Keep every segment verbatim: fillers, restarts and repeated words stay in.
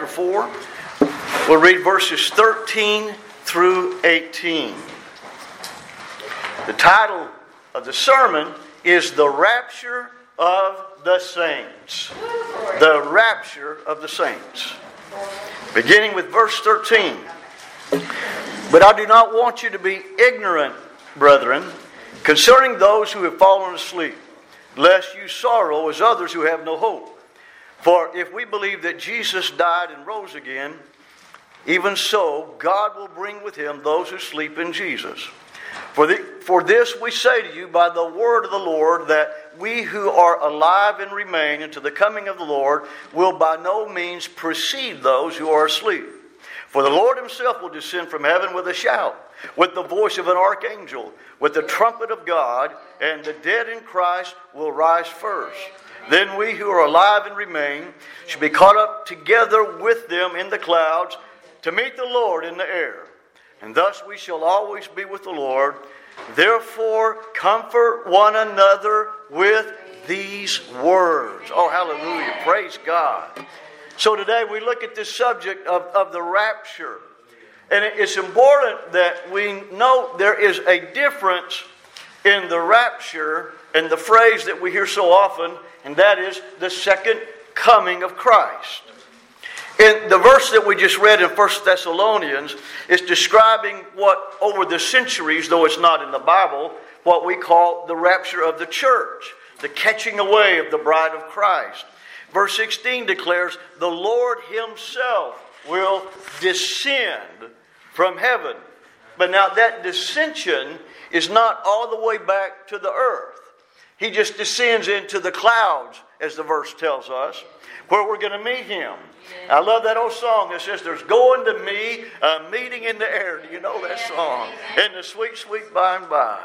chapter four. We'll read verses thirteen through eighteen. The title of the sermon is The Rapture of the Saints. The Rapture of the Saints. Beginning with verse thirteen. But I do not want you to be ignorant, brethren, concerning those who have fallen asleep, lest you sorrow as others who have no hope. For if we believe that Jesus died and rose again, even so God will bring with him those who sleep in Jesus. For, the, for this we say to you by the word of the Lord, that we who are alive and remain unto the coming of the Lord will by no means precede those who are asleep. For the Lord himself will descend from heaven with a shout, with the voice of an archangel, with the trumpet of God, and the dead in Christ will rise first. Then we who are alive and remain shall be caught up together with them in the clouds to meet the Lord in the air. And thus we shall always be with the Lord. Therefore comfort one another with these words. Oh, hallelujah. Praise God. So today we look at this subject of, of the rapture. And it's important that we note there is a difference in the rapture and the phrase that we hear so often, and that is the second coming of Christ. In the verse that we just read in First Thessalonians is describing what over the centuries, though it's not in the Bible, what we call the rapture of the church, the catching away of the bride of Christ. Verse sixteen declares, the Lord himself will descend from heaven. But now that descension is not all the way back to the earth. He just descends into the clouds, as the verse tells us, where we're going to meet him. I love that old song that says, there's going to me a meeting in the air. Do you know that song? In the sweet, sweet by and by.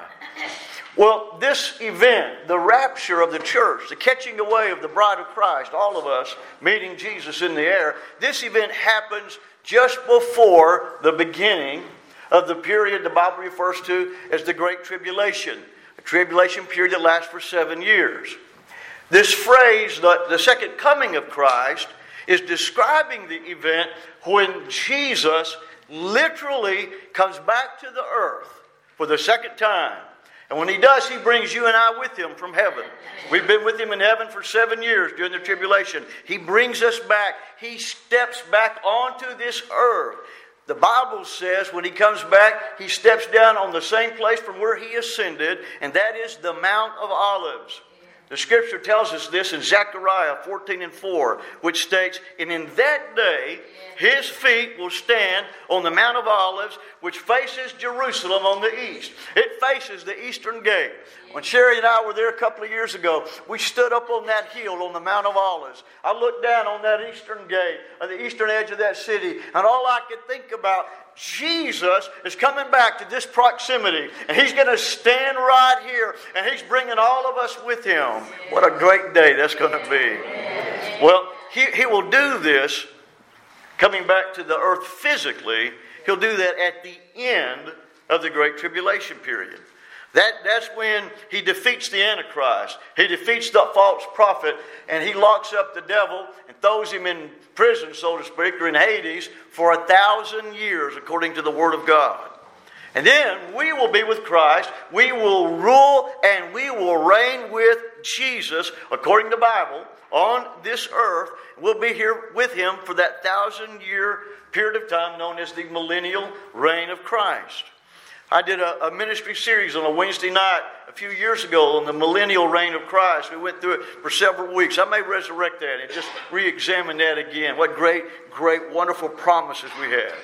Well, this event, the rapture of the church, the catching away of the bride of Christ, all of us meeting Jesus in the air, this event happens just before the beginning of the period the Bible refers to as the Great Tribulation. A tribulation period that lasts for seven years. This phrase, the, the second coming of Christ, is describing the event when Jesus literally comes back to the earth for the second time. And when he does, he brings you and I with him from heaven. We've been with him in heaven for seven years during the tribulation. He brings us back. He steps back onto this earth. The Bible says when he comes back, he steps down on the same place from where he ascended, and that is the Mount of Olives. The Scripture tells us this in Zechariah fourteen and four, which states, and in that day his feet will stand on the Mount of Olives, which faces Jerusalem on the east. It faces the eastern gate. When Sherry and I were there a couple of years ago, we stood up on that hill on the Mount of Olives. I looked down on that eastern gate, on the eastern edge of that city, and all I could think about, Jesus is coming back to this proximity, and he's going to stand right here, and he's bringing all of us with him. What a great day that's going to be. Well, he, he will do this, coming back to the earth physically. He'll do that at the end of the Great Tribulation period. That, that's when he defeats the Antichrist. He defeats the false prophet, and he locks up the devil and throws him in prison, so to speak, or in Hades for a thousand years, according to the Word of God. And then we will be with Christ. We will rule and we will reign with Jesus, according to the Bible, on this earth. We'll be here with him for that thousand-year period of time known as the millennial reign of Christ. I did a, a ministry series on a Wednesday night a few years ago on the millennial reign of Christ. We went through it for several weeks. I may resurrect that and just re-examine that again. What great, great, wonderful promises we have.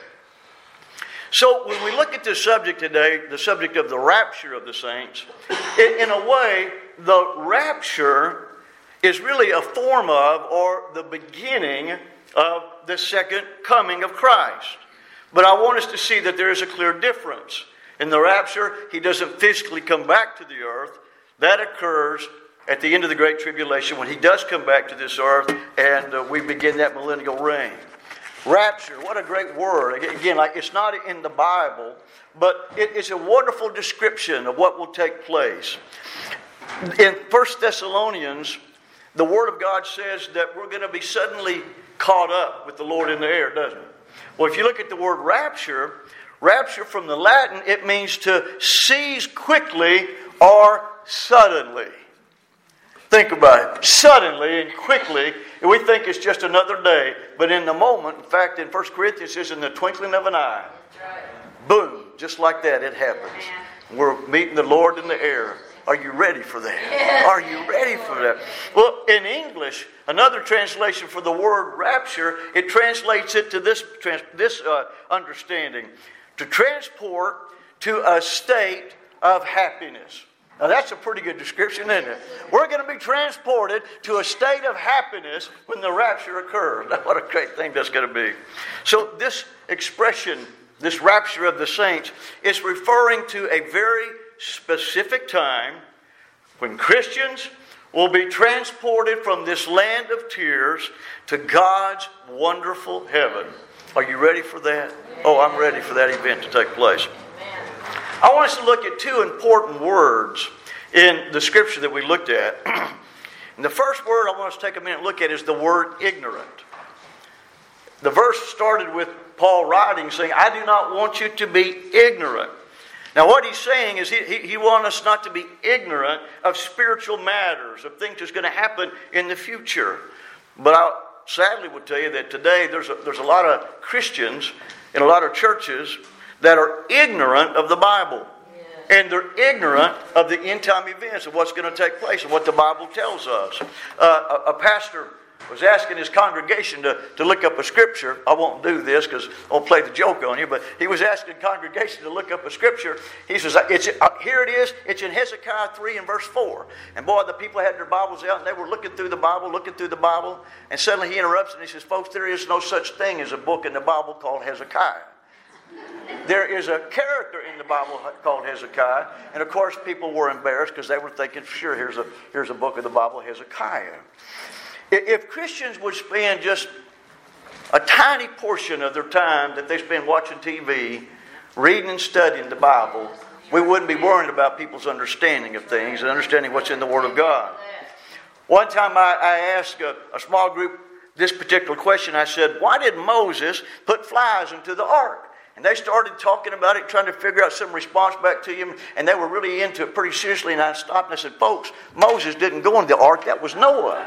So when we look at this subject today, the subject of the rapture of the saints, in, in a way, the rapture is really a form of or the beginning of the second coming of Christ. But I want us to see that there is a clear difference. In the rapture, he doesn't physically come back to the earth. That occurs at the end of the Great Tribulation when he does come back to this earth and uh, we begin that millennial reign. Rapture, what a great word. Again, like it's not in the Bible, but it, it's a wonderful description of what will take place. In First Thessalonians, the Word of God says that we're going to be suddenly caught up with the Lord in the air, doesn't it? Well, if you look at the word rapture, rapture from the Latin, it means to seize quickly or suddenly. Think about it. Suddenly and quickly, we think it's just another day. But in the moment, in fact, in First Corinthians, it says in the twinkling of an eye. Boom, just like that, it happens. We're meeting the Lord in the air. Are you ready for that? Are you ready for that? Well, in English, another translation for the word rapture, it translates it to this, this uh, understanding. To transport to a state of happiness. Now that's a pretty good description, isn't it? We're going to be transported to a state of happiness when the rapture occurs. Now, what a great thing that's going to be. So this expression, this rapture of the saints, is referring to a very specific time when Christians will be transported from this land of tears to God's wonderful heaven. Are you ready for that? Oh, I'm ready for that event to take place. I want us to look at two important words in the scripture that we looked at. And the first word I want us to take a minute and look at is the word ignorant. The verse started with Paul writing saying, I do not want you to be ignorant. Now what he's saying is he, he, he wants us not to be ignorant of spiritual matters, of things that's going to happen in the future. But I sadly would tell you that today there's a, there's a lot of Christians in a lot of churches that are ignorant of the Bible. Yes. And they're ignorant of the end-time events of what's going to take place and what the Bible tells us. Uh, a, a pastor was asking his congregation to, to look up a scripture. I won't do this because I'll play the joke on you, but he was asking the congregation to look up a scripture. He says, "It's uh, here it is. It's in Hezekiah three and verse four. And boy, the people had their Bibles out and they were looking through the Bible, looking through the Bible. And suddenly he interrupts and he says, folks, there is no such thing as a book in the Bible called Hezekiah. There is a character in the Bible called Hezekiah. And of course, people were embarrassed because they were thinking, sure, here's a, here's a book of the Bible, Hezekiah. If Christians would spend just a tiny portion of their time that they spend watching T V, reading and studying the Bible, we wouldn't be worrying about people's understanding of things and understanding what's in the Word of God. One time I, I asked a, a small group this particular question. I said, why did Moses put flies into the ark? And they started talking about it, trying to figure out some response back to him. And they were really into it pretty seriously. And I stopped and I said, folks, Moses didn't go into the ark. That was Noah.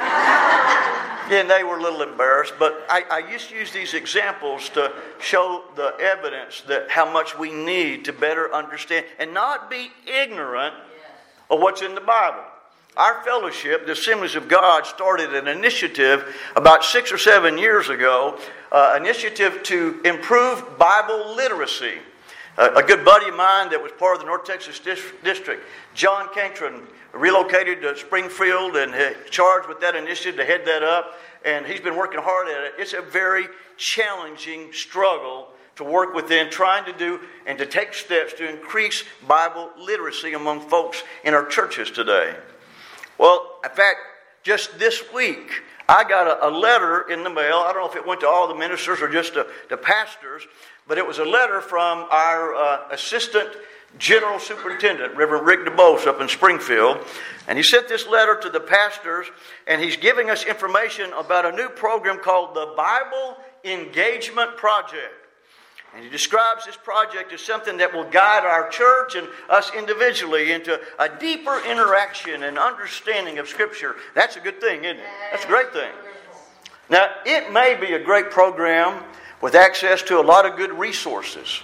And they were a little embarrassed. But I, I used to use these examples to show the evidence that how much we need to better understand and not be ignorant of what's in the Bible. Our fellowship, the Assemblies of God, started an initiative about six or seven years ago, uh, initiative to improve Bible literacy. Uh, a good buddy of mine that was part of the North Texas dis- District, John Cantron, relocated to Springfield and uh, charged with that initiative to head that up. And he's been working hard at it. It's a very challenging struggle to work within, trying to do and to take steps to increase Bible literacy among folks in our churches today. Well, in fact, just this week, I got a, a letter in the mail. I don't know if it went to all the ministers or just to, to pastors, but it was a letter from our uh, assistant general superintendent, Reverend Rick DeBose, up in Springfield. And he sent this letter to the pastors, and he's giving us information about a new program called the Bible Engagement Project. And he describes this project as something that will guide our church and us individually into a deeper interaction and understanding of Scripture. That's a good thing, isn't it? That's a great thing. Now, it may be a great program with access to a lot of good resources.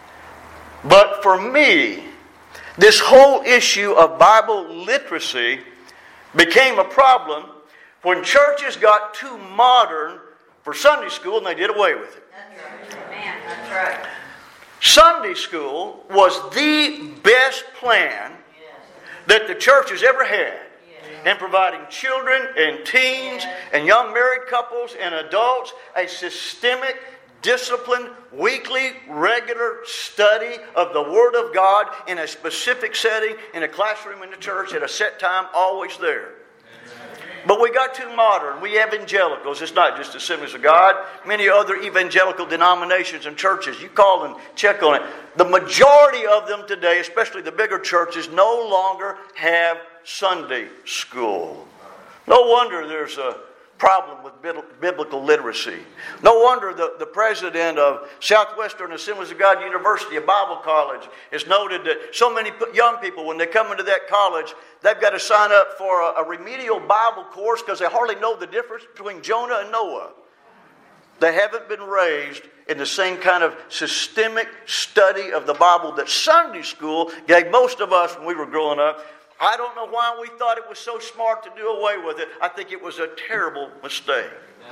But for me, this whole issue of Bible literacy became a problem when churches got too modern for Sunday school and they did away with it. That's right. Sunday school was the best plan that the church has ever had in providing children and teens and young married couples and adults a systemic, disciplined, weekly, regular study of the Word of God in a specific setting, in a classroom in the church at a set time, always there. But we got too modern. We evangelicals. It's not just Assemblies of God. Many other evangelical denominations and churches. You call and check on it. The majority of them today, especially the bigger churches, no longer have Sunday school. No wonder there's a problem with biblical literacy. No wonder the, the president of Southwestern Assemblies of God University, a Bible college, has noted that so many young people, when they come into that college, they've got to sign up for a, a remedial Bible course because they hardly know the difference between Jonah and Noah. They haven't been raised in the same kind of systemic study of the Bible that Sunday school gave most of us when we were growing up. I don't know why we thought it was so smart to do away with it. I think it was a terrible mistake.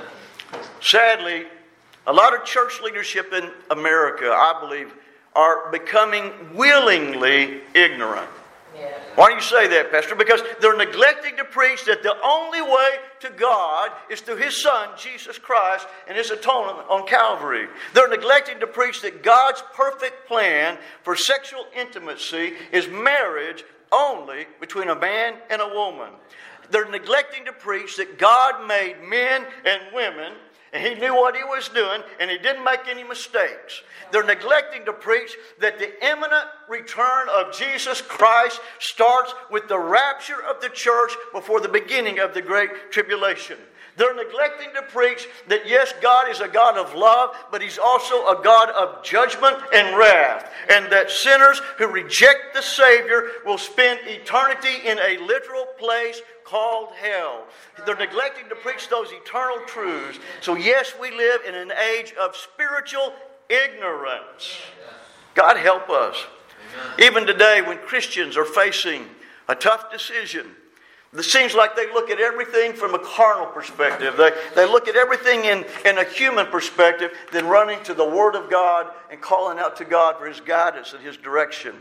Sadly, a lot of church leadership in America, I believe, are becoming willingly ignorant. Why do you say that, Pastor? Because they're neglecting to preach that the only way to God is through His Son, Jesus Christ, and His atonement on Calvary. They're neglecting to preach that God's perfect plan for sexual intimacy is marriage only between a man and a woman. They're neglecting to preach that God made men and women, and He knew what He was doing, and He didn't make any mistakes. They're neglecting to preach that the imminent return of Jesus Christ starts with the rapture of the church before the beginning of the Great Tribulation. They're neglecting to preach that yes, God is a God of love, but He's also a God of judgment and wrath. And that sinners who reject the Savior will spend eternity in a literal place called hell. They're neglecting to preach those eternal truths. So yes, we live in an age of spiritual ignorance. God help us. Even today, when Christians are facing a tough decision, it seems like they look at everything from a carnal perspective. They, they look at everything in, in a human perspective, then running to the Word of God and calling out to God for His guidance and His direction.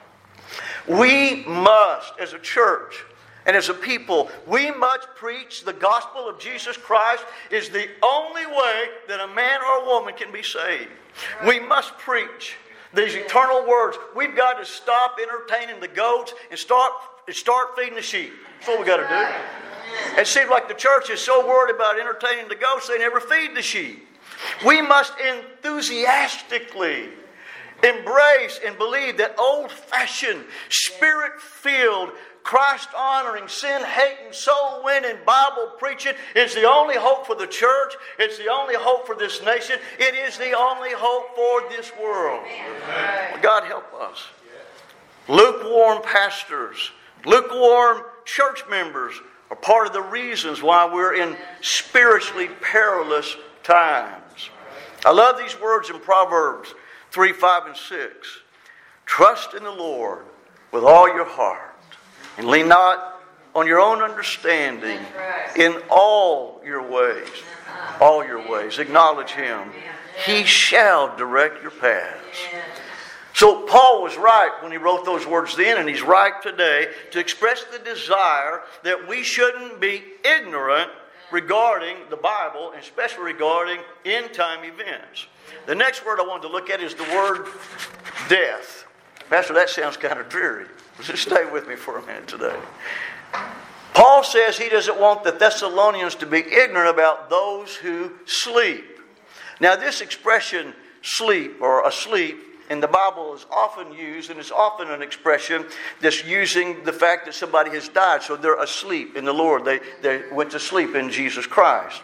We must, as a church and as a people, we must preach the gospel of Jesus Christ is the only way that a man or a woman can be saved. We must preach these eternal words. We've got to stop entertaining the goats and start, and start feeding the sheep. That's what we got to do. It seems like the church is so worried about entertaining the goats, they never feed the sheep. We must enthusiastically embrace and believe that old-fashioned, spirit-filled, Christ-honoring, sin-hating, soul-winning Bible preaching is the only hope for the church. It's the only hope for this nation. It is the only hope for this world. Amen. God help us. Lukewarm pastors, lukewarm church members are part of the reasons why we're in spiritually perilous times. I love these words in Proverbs three, five, and six. Trust in the Lord with all your heart, and lean not on your own understanding. In all your ways, all your ways, acknowledge Him. He shall direct your paths. So Paul was right when he wrote those words then, and he's right today to express the desire that we shouldn't be ignorant regarding the Bible, and especially regarding end-time events. The next word I wanted to look at is the word death. Pastor, that sounds kind of dreary. Just stay with me for a minute today. Paul says he doesn't want the Thessalonians to be ignorant about those who sleep. Now, this expression, sleep or asleep, in the Bible is often used, and it's often an expression that's using the fact that somebody has died. So they're asleep in the Lord. They, they went to sleep in Jesus Christ.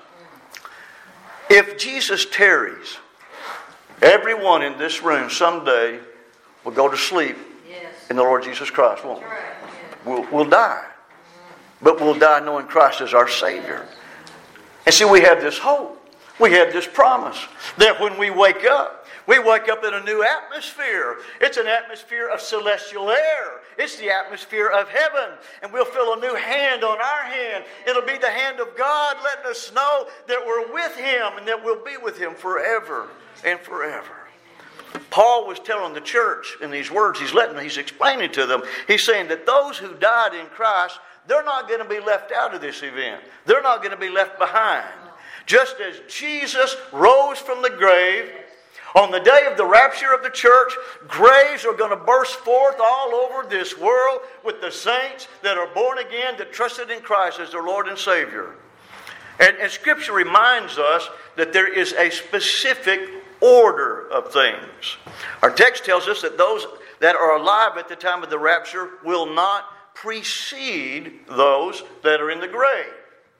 If Jesus tarries, everyone in this room someday will go to sleep in the Lord Jesus Christ, won't we? We'll, we'll die. But we'll die knowing Christ as our Savior. And see, we have this hope. We have this promise that when we wake up, we wake up in a new atmosphere. It's an atmosphere of celestial air. It's the atmosphere of heaven. And we'll feel a new hand on our hand. It'll be the hand of God letting us know that we're with Him and that we'll be with Him forever and forever. Paul was telling the church in these words, he's letting, he's explaining to them, he's saying that those who died in Christ, they're not going to be left out of this event. They're not going to be left behind. Just as Jesus rose from the grave, on the day of the rapture of the church, graves are going to burst forth all over this world with the saints that are born again, that trusted in Christ as their Lord and Savior. And, and Scripture reminds us that there is a specific order of things. Our text tells us that those that are alive at the time of the rapture will not precede those that are in the grave.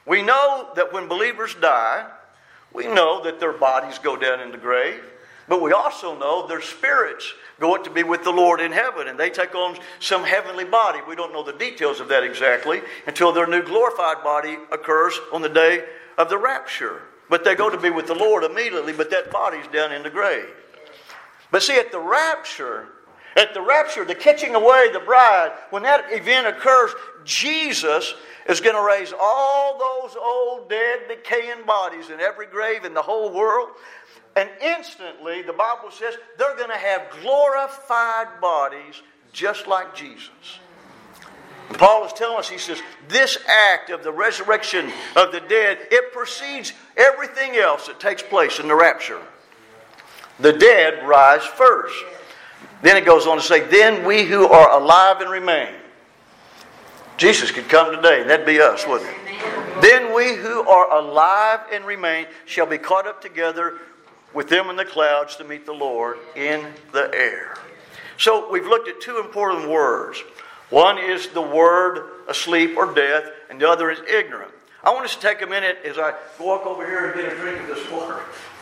We know that when believers die, we know that their bodies go down in the grave. But we also know their spirits go up to be with the Lord in heaven, and they take on some heavenly body. We don't know the details of that exactly until their new glorified body occurs on the day of the rapture. But they go to be with the Lord immediately, but that body's down in the grave. But see, at the rapture, at the rapture, the catching away the bride, when that event occurs, Jesus is going to raise all those old, dead, decaying bodies in every grave in the whole world. And instantly, the Bible says, they're going to have glorified bodies just like Jesus. And Paul is telling us, he says, this act of the resurrection of the dead, it precedes everything else that takes place in the rapture. The dead rise first. Then it goes on to say, then we who are alive and remain. Jesus could come today, and that'd be us, wouldn't it? Then we who are alive and remain shall be caught up together with them in the clouds to meet the Lord in the air. So we've looked at two important words. One is the word asleep or death, and the other is ignorant. I want us to take a minute as I walk over here and get a drink of this water.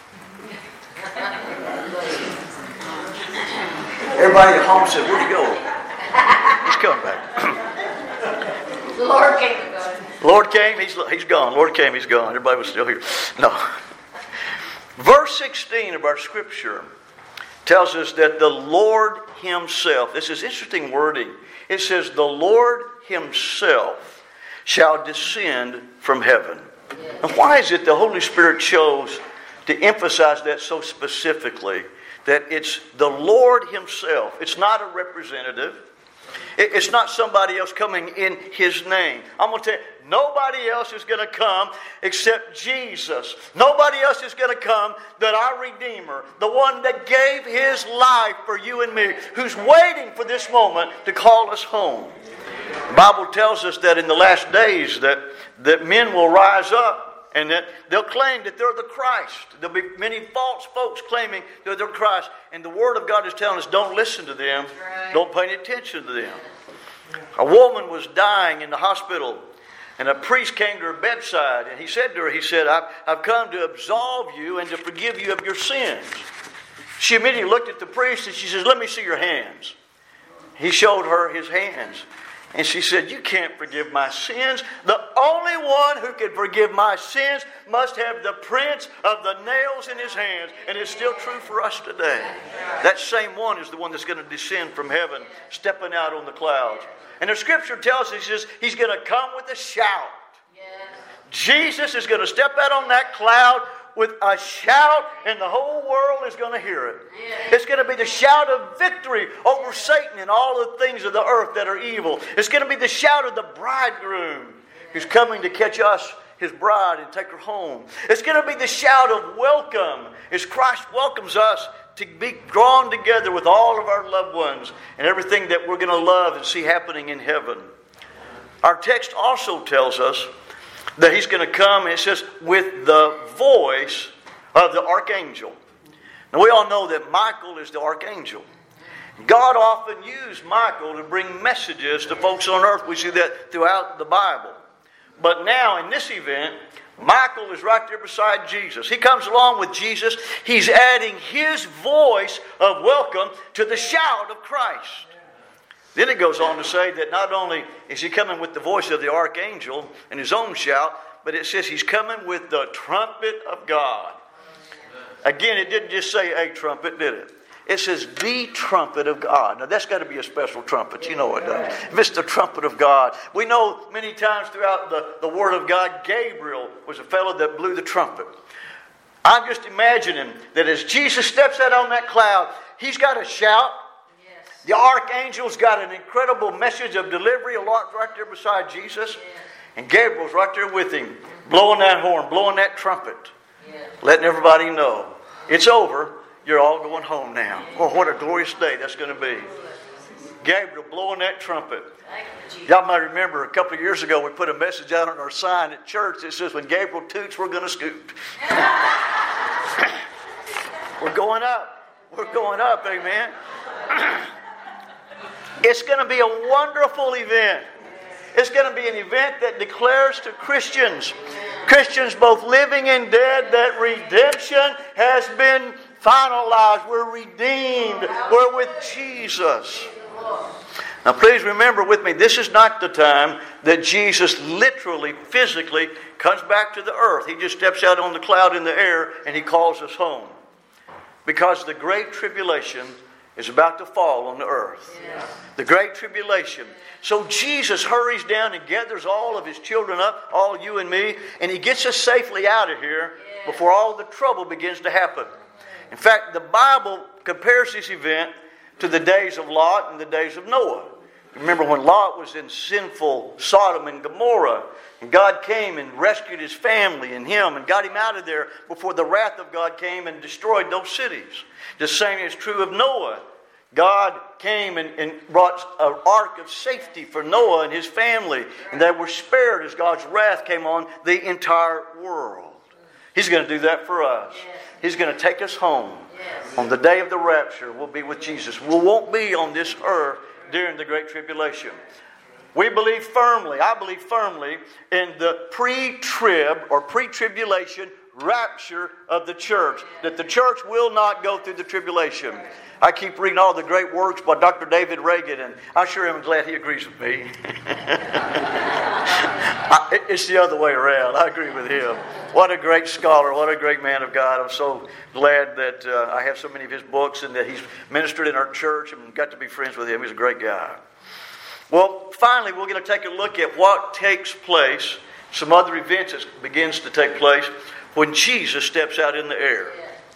Everybody at home said, where'd he go? He's coming back. The Lord came. Lord came, he's, he's gone. Lord came, he's gone. Everybody was still here. No. Verse sixteen of our scripture tells us that the Lord himself, this is interesting wording. It says, the Lord himself shall descend from heaven. And why is it the Holy Spirit chose to emphasize that so specifically? That it's the Lord himself. It's not a representative. It's not somebody else coming in his name. I'm going to tell you, nobody else is going to come except Jesus. Nobody else is going to come but our Redeemer, the one that gave his life for you and me, who's waiting for this moment to call us home. The Bible tells us that in the last days that, that men will rise up and that they'll claim that they're the Christ. There'll be many false folks claiming that they're Christ. And the Word of God is telling us, don't listen to them. Right. Don't pay any attention to them. A woman was dying in the hospital, and a priest came to her bedside, and he said to her, he said, I've, I've come to absolve you and to forgive you of your sins. She immediately looked at the priest, and she says, let me see your hands. He showed her his hands. And she said, you can't forgive my sins. The only one who can forgive my sins must have the prints of the nails in his hands. And it's still true for us today. That same one is the one that's going to descend from heaven, stepping out on the clouds. And the scripture tells us, he says, he's going to come with a shout. Jesus is going to step out on that cloud with a shout, and the whole world is going to hear it. Yeah. It's going to be the shout of victory over Satan and all the things of the earth that are evil. It's going to be the shout of the bridegroom who's coming to catch us, his bride, and take her home. It's going to be the shout of welcome as Christ welcomes us to be drawn together with all of our loved ones and everything that we're going to love and see happening in heaven. Our text also tells us that he's going to come, and it says, with the voice of the archangel. Now we all know that Michael is the archangel. God often used Michael to bring messages to folks on earth. We see that throughout the Bible. But now in this event, Michael is right there beside Jesus. He comes along with Jesus. He's adding his voice of welcome to the shout of Christ. Then it goes on to say that not only is he coming with the voice of the archangel and his own shout, but it says he's coming with the trumpet of God. Again, it didn't just say a trumpet, did it? It says the trumpet of God. Now that's got to be a special trumpet. You know it does. If it's the trumpet of God. We know many times throughout the, the Word of God, Gabriel was a fellow that blew the trumpet. I'm just imagining that as Jesus steps out on that cloud, he's got a shout. The archangel's got an incredible message of delivery, a lot right there beside Jesus. And Gabriel's right there with him, blowing that horn, blowing that trumpet, letting everybody know it's over. You're all going home now. Oh, what a glorious day that's going to be. Gabriel blowing that trumpet. Y'all might remember a couple of years ago we put a message out on our sign at church that says, when Gabriel toots, we're going to scoot. We're going up. We're going up, amen. It's going to be a wonderful event. It's going to be an event that declares to Christians, Christians both living and dead, that redemption has been finalized. We're redeemed. We're with Jesus. Now please remember with me, this is not the time that Jesus literally, physically comes back to the earth. He just steps out on the cloud in the air and He calls us home. Because the Great Tribulation is about to fall on the earth. Yes. The Great Tribulation. So Jesus hurries down and gathers all of His children up, all you and me, and He gets us safely out of here yes. before all the trouble begins to happen. In fact, the Bible compares this event to the days of Lot and the days of Noah. Remember when Lot was in sinful Sodom and Gomorrah, and God came and rescued his family and him and got him out of there before the wrath of God came and destroyed those cities. The same is true of Noah. God came and, and brought an ark of safety for Noah and his family, and they were spared as God's wrath came on the entire world. He's going to do that for us. He's going to take us home. On the day of the rapture, we'll be with Jesus. We won't be on this earth during the Great Tribulation. We believe firmly, I believe firmly, in the pre-trib or pre-tribulation rapture of the church. That the church will not go through the tribulation. I keep reading all the great works by Doctor David Reagan, and I sure am glad he agrees with me. I, it's the other way around. I agree with him. What a great scholar. What a great man of God. I'm so glad that uh, I have so many of his books and that he's ministered in our church and got to be friends with him. He's a great guy. Well, finally, we're going to take a look at what takes place, some other events that begins to take place when Jesus steps out in the air.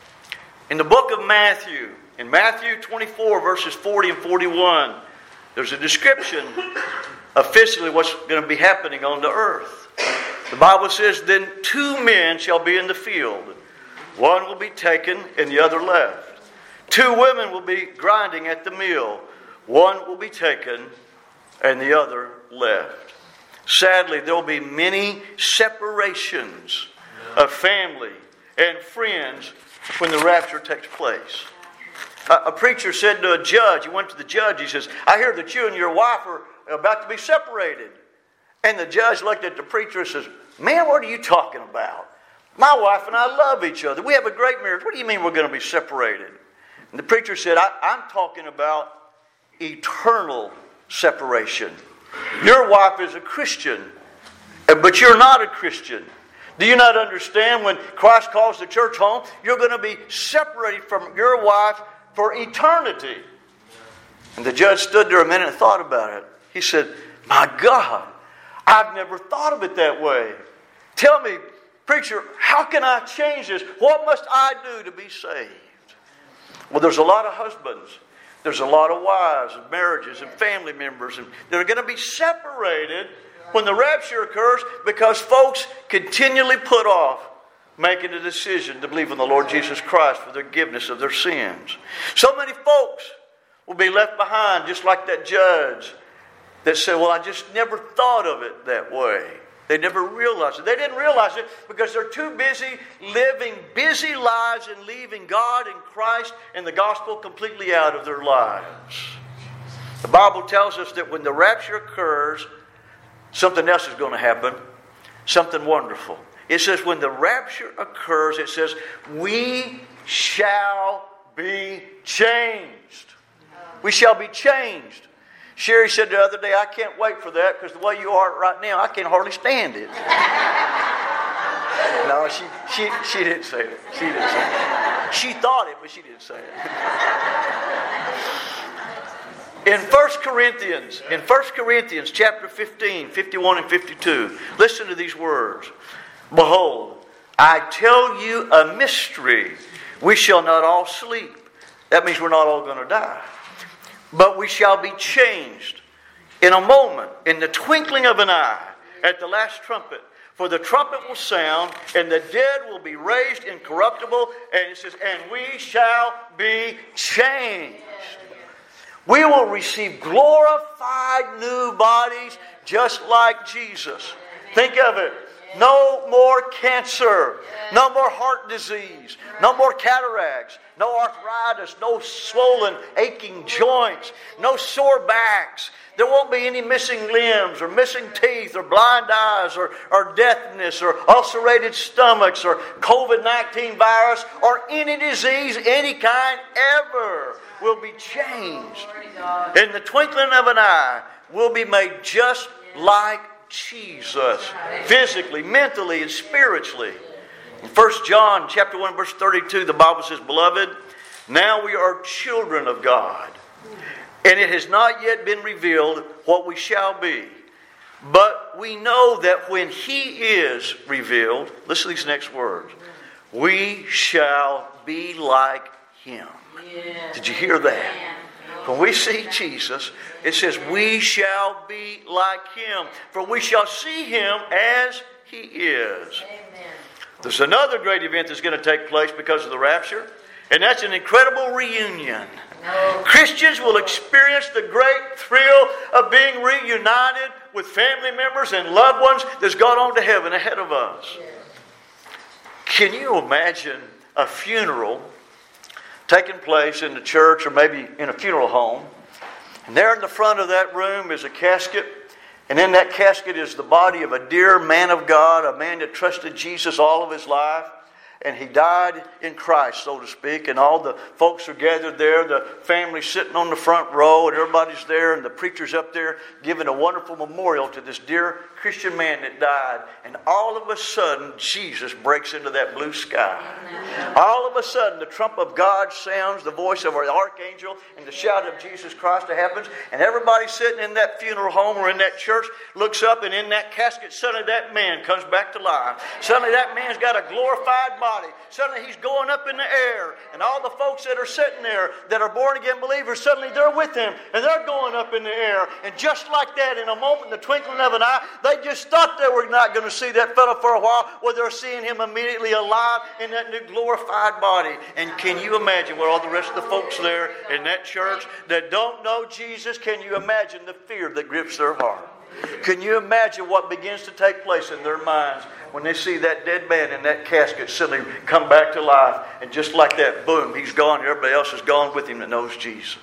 In the book of Matthew, in Matthew twenty-four, verses forty and forty-one, there's a description of physically what's going to be happening on the earth. The Bible says, then two men shall be in the field. One will be taken and the other left. Two women will be grinding at the mill. One will be taken and the other left. Sadly, there will be many separations of family and friends when the rapture takes place. A, a preacher said to a judge, he went to the judge, he says, I hear that you and your wife are about to be separated. And the judge looked at the preacher and says, man, what are you talking about? My wife and I love each other. We have a great marriage. What do you mean we're going to be separated? And the preacher said, I, I'm talking about eternal separation. Your wife is a Christian, but you're not a Christian. Do you not understand when Christ calls the church home, you're going to be separated from your wife for eternity? And the judge stood there a minute and thought about it. He said, my God, I've never thought of it that way. Tell me, preacher, how can I change this? What must I do to be saved? Well, there's a lot of husbands. There's a lot of wives and marriages and family members and that are going to be separated when the rapture occurs because folks continually put off making a decision to believe in the Lord Jesus Christ for the forgiveness of their sins. So many folks will be left behind just like that judge that said, well, I just never thought of it that way. They never realized it. They didn't realize it because they're too busy living busy lives and leaving God and Christ and the gospel completely out of their lives. The Bible tells us that when the rapture occurs, something else is going to happen. Something wonderful. It says when the rapture occurs, it says, we shall be changed. We shall be changed. Sherry said the other day, I can't wait for that because the way you are right now, I can hardly stand it. No, she, she, she didn't say it. She didn't say it. She thought it, but she didn't say it. In First Corinthians, in First Corinthians chapter fifteen, fifty-one and fifty-two, listen to these words. Behold, I tell you a mystery. We shall not all sleep. That means we're not all going to die. But we shall be changed in a moment, in the twinkling of an eye, at the last trumpet. For the trumpet will sound, and the dead will be raised incorruptible. And it says, and we shall be changed. We will receive glorified new bodies just like Jesus. Think of it. No more cancer. No more heart disease. No more cataracts. No arthritis. No swollen, aching joints. No sore backs. There won't be any missing limbs or missing teeth or blind eyes or, or deafness or ulcerated stomachs or covid nineteen virus or any disease, any kind ever will be changed. In the twinkling of an eye, we'll be made just like Jesus, physically, mentally, and spiritually. In First John chapter one, verse thirty-two, the Bible says, Beloved, now we are children of God, and it has not yet been revealed what we shall be. But we know that when He is revealed, listen to these next words, we shall be like Him. Did you hear that? When we see Jesus, it says, we shall be like Him, for we shall see Him as He is. Amen. There's another great event that's going to take place because of the rapture, and that's an incredible reunion. No. Christians will experience the great thrill of being reunited with family members and loved ones that's gone on to heaven ahead of us. Yeah. Can you imagine a funeral taking place in the church or maybe in a funeral home? And there in the front of that room is a casket. And in that casket is the body of a dear man of God, a man that trusted Jesus all of his life. And he died in Christ, so to speak. And all the folks are gathered there. The family sitting on the front row. And everybody's there. And the preacher's up there giving a wonderful memorial to this dear Christian man that died. And all of a sudden, Jesus breaks into that blue sky. All of a sudden, the trump of God sounds, the voice of our archangel, and the shout of Jesus Christ happens. And everybody sitting in that funeral home or in that church looks up, and in that casket, suddenly that man comes back to life. Suddenly that man's got a glorified body. Suddenly he's going up in the air. And all the folks that are sitting there that are born again believers, suddenly they're with him. And they're going up in the air. And just like that, in a moment, in the twinkling of an eye, they just thought they were not going to see that fellow for a while. Well, they're seeing him immediately alive in that new glorified body. And can you imagine what all the rest of the folks there in that church that don't know Jesus, can you imagine the fear that grips their heart? Can you imagine what begins to take place in their minds when they see that dead man in that casket suddenly come back to life, and just like that, boom, he's gone, everybody else is gone with him that knows Jesus.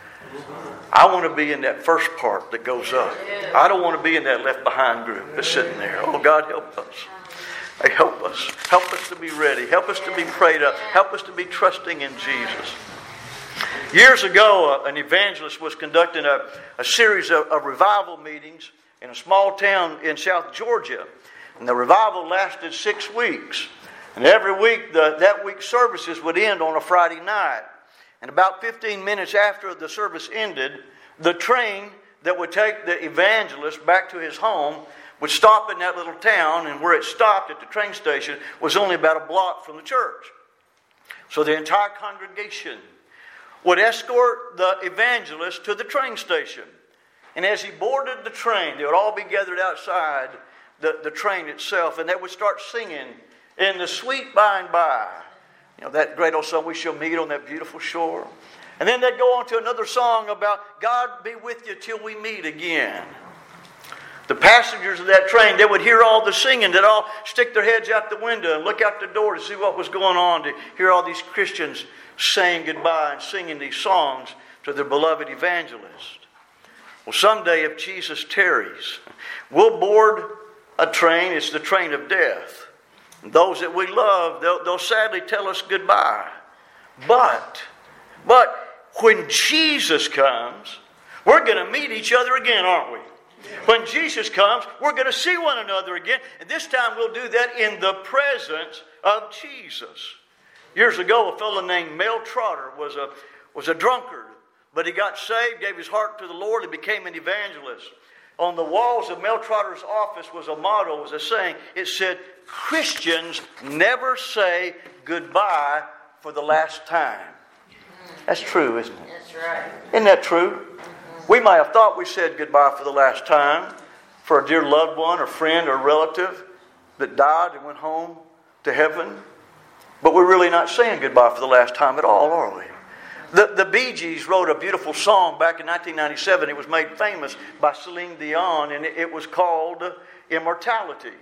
I want to be in that first part that goes up. I don't want to be in that left behind group that's sitting there. Oh, God, help us. Hey, help us. Help us to be ready. Help us to be prayed up. Help us to be trusting in Jesus. Years ago, uh, an evangelist was conducting a, a series of, of revival meetings in a small town in South Georgia. And the revival lasted six weeks. And every week, the, that week's services would end on a Friday night. And about fifteen minutes after the service ended, the train that would take the evangelist back to his home would stop in that little town. And where it stopped at the train station was only about a block from the church. So the entire congregation would escort the evangelist to the train station. And as he boarded the train, they would all be gathered outside the, the train itself, and they would start singing, "In the sweet by and by." You know, that great old song, "We shall meet on that beautiful shore." And then they'd go on to another song about, "God be with you till we meet again." The passengers of that train, they would hear all the singing. They'd all stick their heads out the window and look out the door to see what was going on, to hear all these Christians saying goodbye and singing these songs to their beloved evangelist. Well, someday, if Jesus tarries, we'll board a train. It's the train of death. And those that we love, they'll, they'll sadly tell us goodbye. But, but when Jesus comes, we're going to meet each other again, aren't we? When Jesus comes, we're going to see one another again. And this time we'll do that in the presence of Jesus. Years ago, a fellow named Mel Trotter was a, was a drunkard. But he got saved, gave his heart to the Lord, and became an evangelist. On the walls of Mel Trotter's office was a motto, was a saying. It said, "Christians never say goodbye for the last time." That's true, isn't it? That's right. Isn't that true? We might have thought we said goodbye for the last time for a dear loved one or friend or relative that died and went home to heaven. But we're really not saying goodbye for the last time at all, are we? The, the Bee Gees wrote a beautiful song back in nineteen ninety-seven. It was made famous by Celine Dion, and it, it was called Immortality.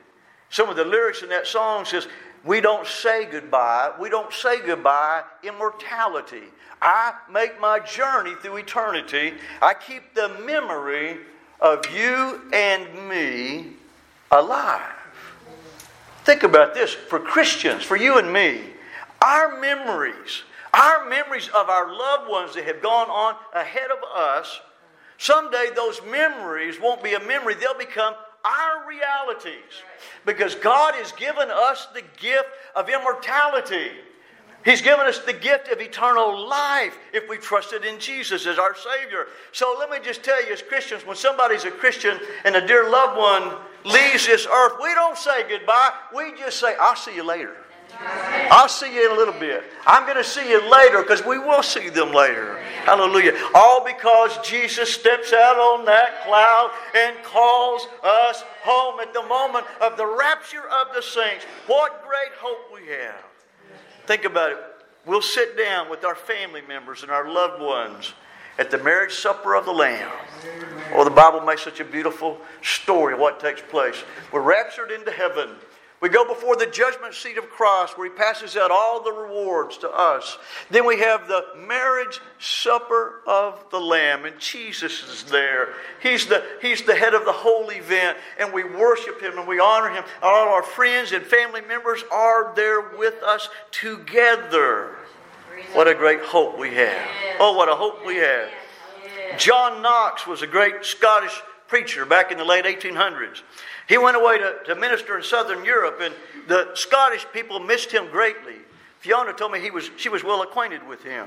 Some of the lyrics in that song says, we don't say goodbye. We don't say goodbye immortality. I make my journey through eternity. I keep the memory of you and me alive. Think about this. For Christians, for you and me, our memories, our memories of our loved ones that have gone on ahead of us, someday those memories won't be a memory. They'll become our realities. Because God has given us the gift of immortality. He's given us the gift of eternal life if we trusted in Jesus as our Savior. So let me just tell you, as Christians, when somebody's a Christian and a dear loved one leaves this earth, we don't say goodbye. We just say, I'll see you later. I'll see you in a little bit. I'm going to see you later, because we will see them later. Hallelujah. All because Jesus steps out on that cloud and calls us home at the moment of the rapture of the saints. What great hope we have. Think about it. We'll sit down with our family members and our loved ones at the marriage supper of the Lamb. Oh, the Bible makes such a beautiful story of what takes place. We're raptured into heaven. We go before the judgment seat of Christ, where He passes out all the rewards to us. Then we have the marriage supper of the Lamb, and Jesus is there. He's the, he's the head of the whole event, and we worship Him and we honor Him. All our friends and family members are there with us together. What a great hope we have. Oh, what a hope we have. John Knox was a great Scottish preacher back in the late eighteen hundreds. He went away to, to minister in southern Europe, and the Scottish people missed him greatly. Fiona told me he was she was well acquainted with him.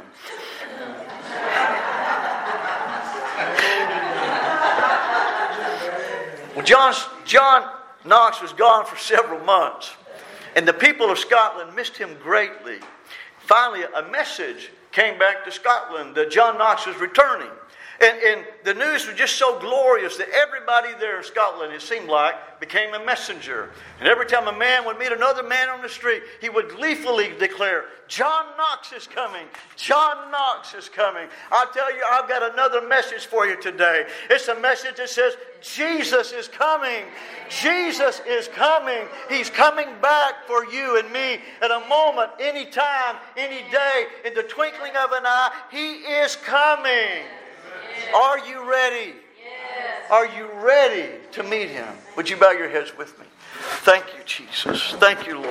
Well, John, John Knox was gone for several months, and the people of Scotland missed him greatly. Finally, a message came back to Scotland that John Knox was returning. And, and the news was just so glorious that everybody there in Scotland, it seemed like, became a messenger. And every time a man would meet another man on the street, he would gleefully declare, John Knox is coming. John Knox is coming. I'll tell you, I've got another message for you today. It's a message that says, Jesus is coming. Jesus is coming. He's coming back for you and me at a moment, any time, any day, in the twinkling of an eye. He is coming. Are you ready? Yes. Are you ready to meet Him? Would you bow your heads with me? Thank you, Jesus. Thank you, Lord.